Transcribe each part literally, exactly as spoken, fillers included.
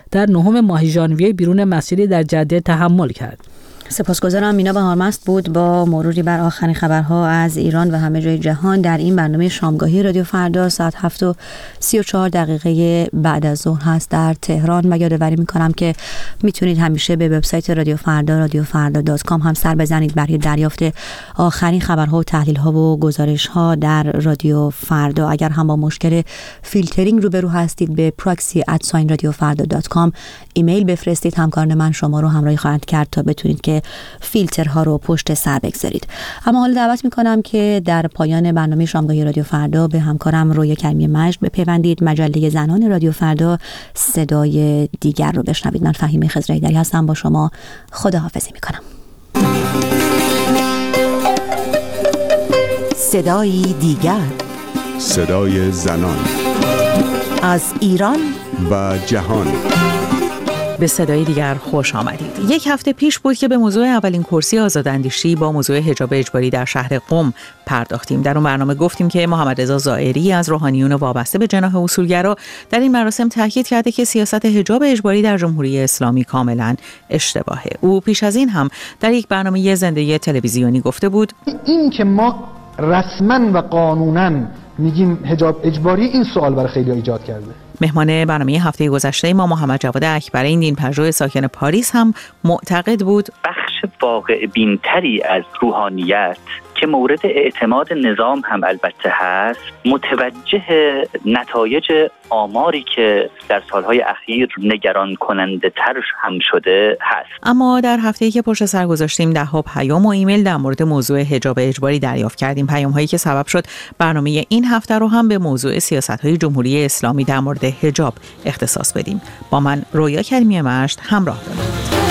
در نهم ماه ژانویه بیرون مسیری در جده تحمل کرد. سپاسگزارم. مینا بهارمست بود با مروری بر آخرین خبرها از ایران و همه جای جهان در این برنامه شامگاهی رادیو فردا. ساعت هفت و سی و چهار دقیقه بعد از ظهر هست در تهران و یادآوری میکنم که میتونید همیشه به وبسایت رادیو فردا رادیو فردا دات کام هم سر بزنید برای دریافت آخرین خبرها و تحلیل‌ها و گزارش‌ها در رادیو فردا. اگر هم با مشکل فیلترینگ روبرو هستید به پراکسی ات رادیو فردا دات کام ایمیل بفرستید. همکاران من شما رو همراهی خواهند کرد تا بتونید که فیلترها رو پشت سر بگذارید. اما حالا دعوت میکنم که در پایان برنامه شامگاهی رادیو فردا به همکارم رویا کریمی مجد بپیوندید. مجله زنان رادیو فردا صدای دیگر رو بشنوید. من فهیمه خضرایی‌دری هستم، با شما خداحافظی میکنم. صدای دیگر، صدای زنان از ایران و جهان. به صدای دیگر خوش آمدید. یک هفته پیش بود که به موضوع اولین کرسی آزاداندیشی با موضوع حجاب اجباری در شهر قم پرداختیم. در اون برنامه گفتیم که محمد رضا زائری از روحانیون وابسته به جناح اصولگرا در این مراسم تاکید کرده که سیاست حجاب اجباری در جمهوری اسلامی کاملا اشتباهه. او پیش از این هم در یک برنامه زنده تلویزیونی گفته بود این که ما رسما و قانونا میگیم حجاب اجباری، این سوال برای خیلی ایجاد کرده. مهمان برنامه هفته گذشته ما محمد جواد اکبر این دین‌پژوه ساکن پاریس هم معتقد بود بخش واقع بینتری از روحانیت که مورد اعتماد نظام هم البته هست، متوجه نتایج آماری که در سالهای اخیر نگران کننده تر هم شده هست. اما در هفته‌ای که پشت سر گذاشتیم ده‌ها پیام و ایمیل در مورد موضوع حجاب اجباری دریافت کردیم، پیام‌هایی که سبب شد برنامه این هفته رو هم به موضوع سیاست‌های جمهوری اسلامی در مورد حجاب اختصاص بدیم. با من رویا کریمی مجد همراه باشید.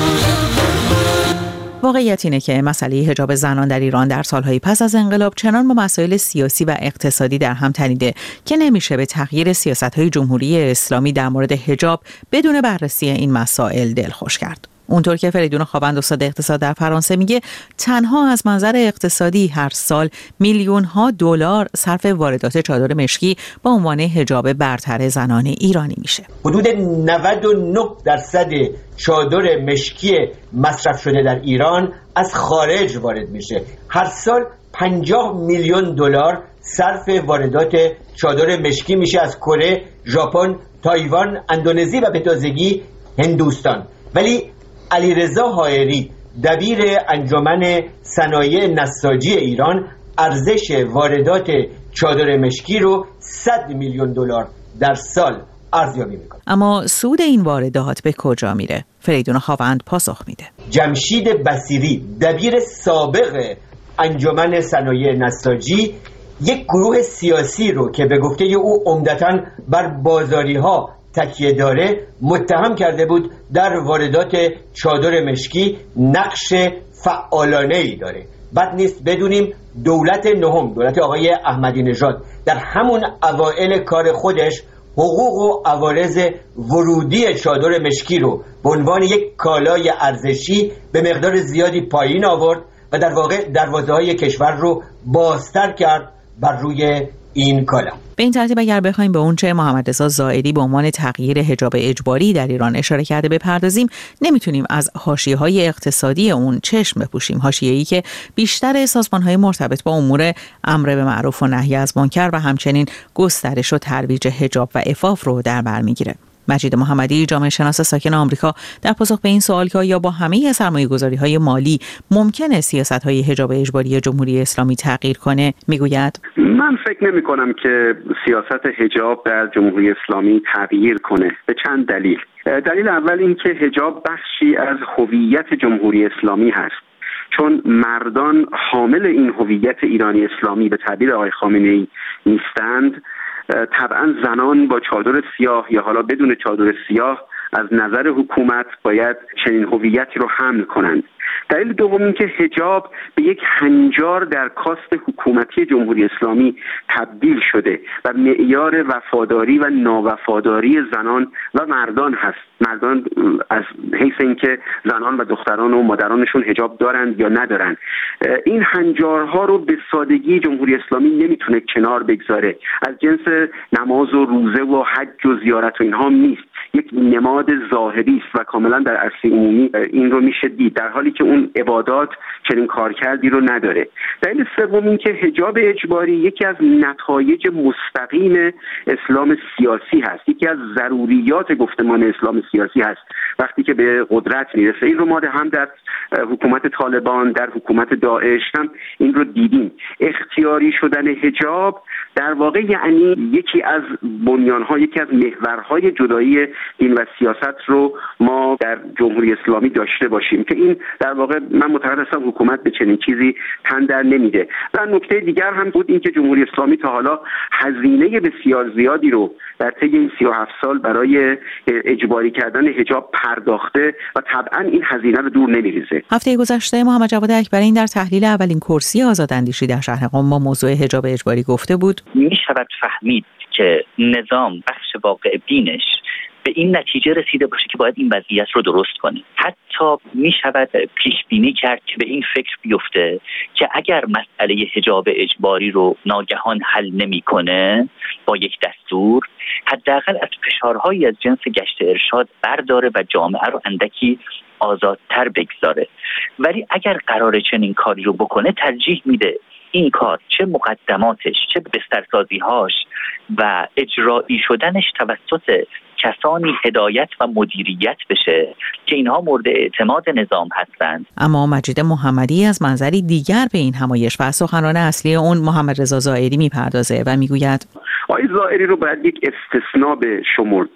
واقعیت اینه که مسئله حجاب زنان در ایران در سالهای پس از انقلاب چنان با مسائل سیاسی و اقتصادی در هم تنیده که نمیشه به تغییر سیاست‌های جمهوری اسلامی در مورد حجاب بدون بررسی این مسائل دلخوش کرد. اونطور که فریدون خوابند استاد اقتصاد در فرانسه میگه تنها از منظر اقتصادی هر سال میلیون ها دلار صرف واردات چادر مشکی با عنوان حجاب برتر زنان ایرانی میشه. حدود نود و نه درصد چادر مشکی مصرف شده در ایران از خارج وارد میشه. هر سال پنجاه میلیون دلار صرف واردات چادر مشکی میشه از کره، ژاپن، تایوان، اندونزی و به تازگی هندوستان. ولی علیرضا حائری دبیر انجمن صنایع نساجی ایران ارزش واردات چادر مشکی رو صد میلیون دلار در سال ارزیابی میکنه. اما سود این واردات به کجا میره؟ فریدون خوابند پاسخ میده. جمشید بصیری دبیر سابق انجمن صنایع نساجی یک گروه سیاسی رو که به گفته او عمدتاً بر بازاری ها تکیه داره متهم کرده بود در واردات چادر مشکی نقش فعالانه‌ای داره. بد نیست بدونیم دولت نهم، دولت آقای احمدی نژاد، در همون اوائل کار خودش حقوق و عوارض ورودی چادر مشکی رو به عنوان یک کالای ارزشی به مقدار زیادی پایین آورد و در واقع دروازه‌های کشور رو بازتر کرد بر روی این کالا. به این ترتیب اگر بخوایم به اونچه محمد رضا زائری به عنوان تغییر حجاب اجباری در ایران اشاره کرده بپردازیم، نمیتونیم از حاشیه‌های اقتصادی اون چشم بپوشیم. حاشیه‌ای که بیشتر سازمان‌های مرتبط با امور امر به معروف و نهی از منکر و همچنین گسترش و ترویج حجاب و عفاف رو در بر میگیره. مجید محمدی جامعه شناس ساکن آمریکا در پاسخ به این سوال که آیا با همه سرمایه‌گذاری‌های مالی ممکنه سیاست‌های حجاب اجباری جمهوری اسلامی تغییر کنه میگوید من فکر نمی‌کنم که سیاست حجاب در جمهوری اسلامی تغییر کنه به چند دلیل. دلیل اول این که حجاب بخشی از هویت جمهوری اسلامی هست، چون مردان حامل این هویت ایرانی اسلامی به تعبیر آقای خامنه‌ای نیستند. طبعا زنان با چادر سیاه یا حالا بدون چادر سیاه از نظر حکومت باید چنین هویتی رو حمل کنند. دلیل دوم این که حجاب به یک هنجار در کاست حکومتی جمهوری اسلامی تبدیل شده و معیار وفاداری و ناوفاداری زنان و مردان هست. مردان از حیث اینکه زنان و دختران و مادرانشون حجاب دارند یا ندارند، این هنجارها رو به سادگی جمهوری اسلامی نمیتونه کنار بگذاره. از جنس نماز و روزه و حج و زیارت و اینها نیست. یک نماد ظاهری است و کاملا در عرصه عمومی این رو میشه دید، در حالی که اون عبادات چنین کارکردی رو نداره. دلیل سوم این که حجاب اجباری یکی از نتایج مستقیم اسلام سیاسی هست، یکی از ضروریات گفتمان اسلام سیاسی هست. وقتی که به قدرت میرسه این رو ما هم در حکومت طالبان، در حکومت داعش هم این رو دیدیم. اختیاری شدن حجاب در واقع یعنی یکی از بنیان‌ها، یکی از محورهای جدایی دین و سیاست رو ما در جمهوری اسلامی داشته باشیم که این در واقع من معتقد هستم حکومت به چنین چیزی تن در نمیده. و نکته دیگر هم بود این که جمهوری اسلامی تا حالا هزینه بسیار زیادی رو در طی این سی و هفت سال برای اجباری کردن حجاب پرداخته و طبعا این هزینه رو دور نمیریزه. هفته گذشته محمد جواد اکبرین در تحلیل اولین کرسی آزاداندیشی در شهر قم با موضوع حجاب اجباری گفته بود می شود فهمید که نظام بخش واقع بینش به این نتیجه رسیده باشه که باید این وضعیت رو درست کنه. حتی می شود پیش بینی کرد که به این فکر بیفته که اگر مسئله حجاب اجباری رو ناگهان حل نمیکنه با یک دستور، حداقل از فشارهایی از جنس گشت ارشاد برداره و جامعه رو اندکی آزادتر بگذاره. ولی اگر قراره چنین کاری رو بکنه ترجیح میده این کار چه مقدماتش چه بسترسازی‌هاش و اجرایی شدنش توسط کسانی هدایت و مدیریت بشه که اینها مورد اعتماد نظام هستند. اما مجید محمدی از منظری دیگر به این همایش و سخنران اصلی اون محمد رضا زائری میپردازه و میگوید آقای زائری رو باید یک استثناء به شمرد.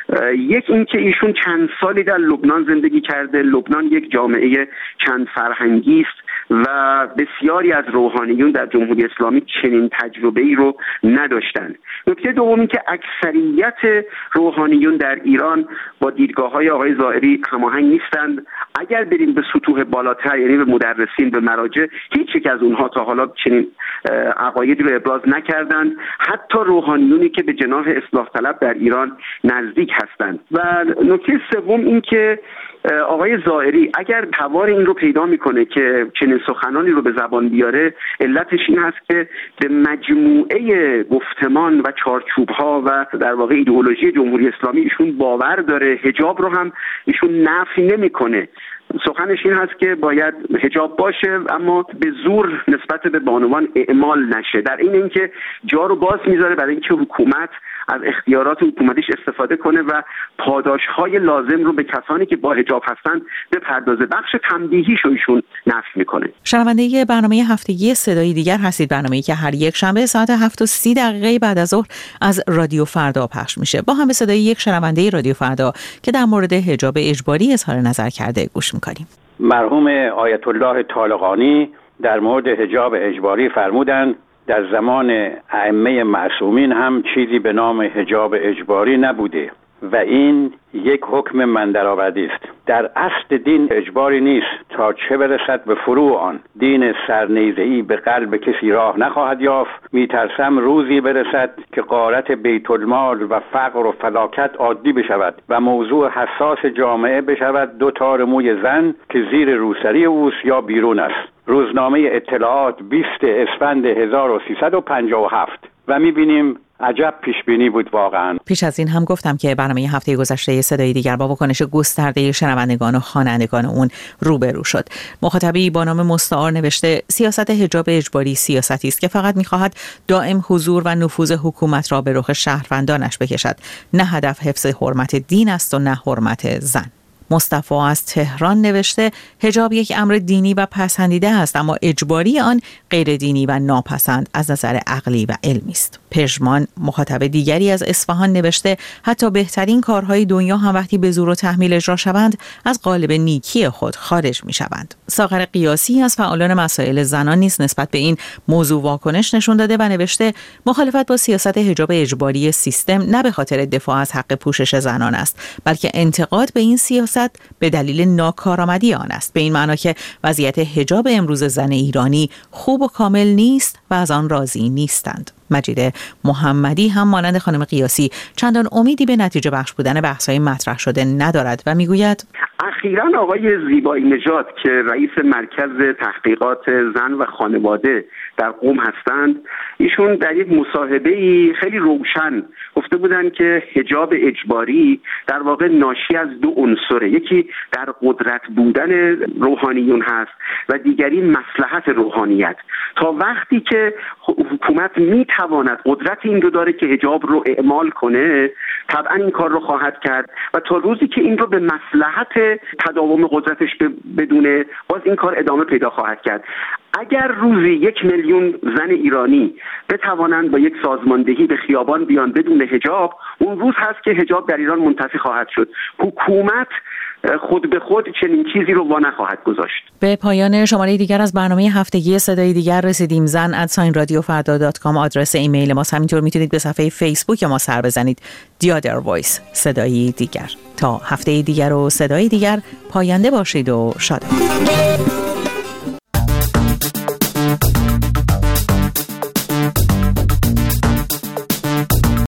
یک این که ایشون چند سالی در لبنان زندگی کرده. لبنان یک جامعه چند فرهنگی است و بسیاری از روحانیون در جمهوری اسلامی چنین تجربه‌ای رو نداشتند. نکته دومی که اکثریت روحانیون در ایران با دیدگاه‌های آقای زائری هماهنگ نیستند. اگر بریم به سطوح بالاتر، یعنی به مدرسین، به مراجع، هیچ یک از اونها تا حالا چنین عقایدی رو ابراز نکردند. حتی روحانیونی که به جناح اصلاح طلب در ایران نزدیک هستند. و نکته سوم این که آقای زائری اگر توان این رو پیدا میکنه که چنین سخنانی رو به زبان بیاره، علتش این هست که به مجموعه گفتمان و چارچوب‌ها و در واقع ایدئولوژی جمهوری اسلامی ایشون باور داره. حجاب رو هم ایشون نفی نمیکنه. سخنش این هست که باید حجاب باشه اما به زور نسبت به بانوان اعمال نشه، در این اینکه جا رو باز میذاره برای اینکه حکومت از اختیارات حکومتیش استفاده کنه و پاداش‌های لازم رو به کسانی که با حجاب هستن بپردازه. بخش تنبیهیش رو ایشون نفی میکنه. شنونده برنامه هفتگی صدای دیگر هستید، برنامه‌ای که هر یک شنبه ساعت هفت و سی دقیقه بعد از ظهر از رادیو فردا پخش میشه. با هم به صدای یک شنونده رادیو فردا که در مورد حجاب اجباری اظهار نظر کرده گوش میکنیم. مرحوم آیت الله طالقانی در مورد حجاب اجباری فرمودند در زمان ائمه معصومین هم چیزی به نام حجاب اجباری نبوده و این یک حکم من درآوردی است. در اصل دین اجباری نیست تا چه برسد به فروع آن. دین سرنیزه‌ای به قلب کسی راه نخواهد یافت. میترسم روزی برسد که غارت بیت المال و فقر و فلاکت عادی بشود و موضوع حساس جامعه بشود دو تار موی زن که زیر روسری اوست یا بیرون است. روزنامه اطلاعات بیست اسفند هزار و سیصد و پنجاه و هفت و می‌بینیم عجب پیش بینی بود واقعا. پیش از این هم گفتم که برنامه هفته گذشته صدای دیگر با واکنش گسترده شنوندگان و خوانندگان اون روبرو شد. مخاطبی با نام مستعار نوشته سیاست حجاب اجباری سیاستی است که فقط می‌خواهد دائم حضور و نفوذ حکومت را به رخ شهروندانش بکشد. نه هدف حفظ حرمت دین است و نه حرمت زن. مصطفی از تهران نوشته حجاب یک امر دینی و پسندیده است اما اجباری آن غیر دینی و ناپسند از نظر عقلی و علمی است. پژمان مخاطب دیگری از اصفهان نوشته حتی بهترین کارهای دنیا هم وقتی به زور و تحمیل اجرا شوند از قالب نیکی خود خارج می شوند. ساغر قیاسی از فعالان مسائل زنان نیز نسبت به این موضوع واکنش نشون داده و نوشته مخالفت با سیاست حجاب اجباری سیستم نه به خاطر دفاع از حق پوشش زنان است بلکه انتقاد به این سیاست به دلیل ناکارآمدی آن است، به این معنا که وضعیت حجاب امروز زن ایرانی خوب و کامل نیست و از آن راضی نیستند. مجید محمدی هم مانند خانم قیاسی چندان امیدی به نتیجه بخش بودن بحث‌های مطرح شده ندارد و میگوید اخیراً آقای زیبایی نژاد که رئیس مرکز تحقیقات زن و خانواده در قم هستند، ایشون در یک مصاحبه‌ای خیلی روشن گفته بودن که حجاب اجباری در واقع ناشی از دو عنصره، یکی در قدرت بودن روحانیون هست و دیگری مصلحت روحانیت. تا وقتی که حکومت میتواند قدرت این رو داره که حجاب رو اعمال کنه، طبعا این کار رو خواهد کرد و تا روزی که این رو به مصلحت تداوم قدرتش بدونه، باز این کار ادامه پیدا خواهد کرد. اگر روزی یک میلیون زن ایرانی بتوانند با یک سازماندهی به خیابان بیان بدون حجاب، اون روز هست که حجاب در ایران منتفی خواهد شد. حکومت خود به خود چنین چیزی رو وا نخواهد گذاشت. به پایان شماره دیگر از برنامه هفتگی صدای دیگر رسیدیم. زن ات ساین رادیو فردا دات کام آدرس ایمیل ماست. همینطور میتونید به صفحه فیسبوک ما سر بزنید. The Other Voice، صدای دیگر. تا هفته دیگر و صدای دیگر، پاینده باشید و شاد باشید.